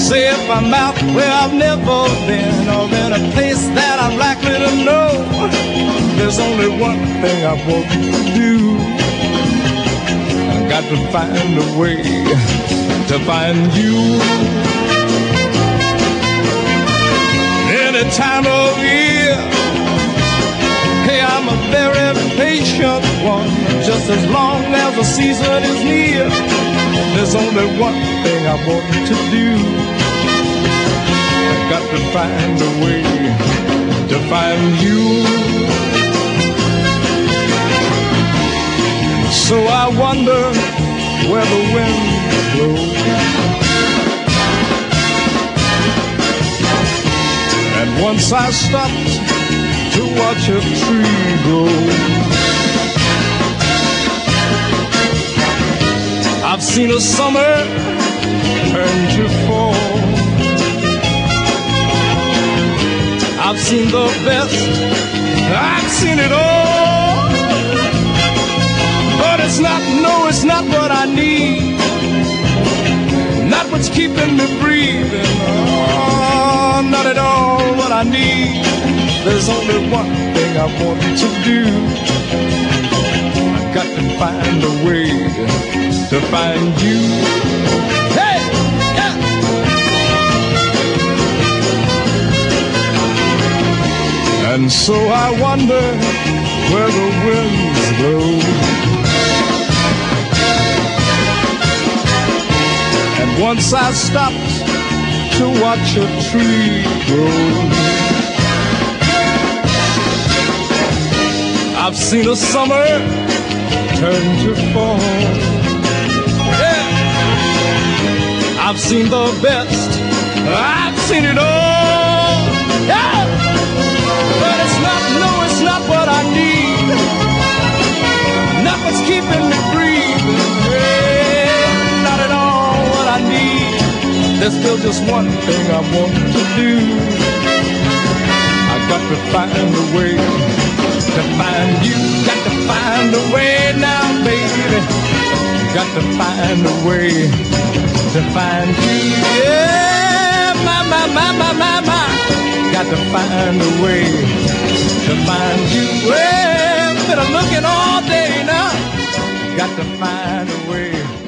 Say if I'm out where I've never been, or in a place that I'm likely to know, there's only one thing I want to do. I got to find a way to find you. Any time of year, hey, I'm a very patient one. Just as long as the season is near, there's only one thing I want to do. I got to find a way to find you. So I wonder where the wind blows, and once I stopped to watch a tree grow. I've seen a summer turn to fall. I've seen the best, I've seen it all. But it's not, no, it's not what I need. Not what's keeping me breathing. Oh, not at all what I need. There's only one thing I want to do. I got to find a way to find you. Hey, yeah. And so I wonder where the winds blow, and once I stopped to watch a tree grow. I've seen a summer turn to fall. Yeah. I've seen the best, I've seen it all. Yeah. But it's not, no, it's not what I need. Not what's keeping me breathing. Yeah. Not at all what I need. There's still just one thing I want to do. I got to find a way to find you. Got to find a way now, baby. Got to find a way to find you. Yeah, my. Got to find a way to find you. Well, been looking all day now. Got to find a way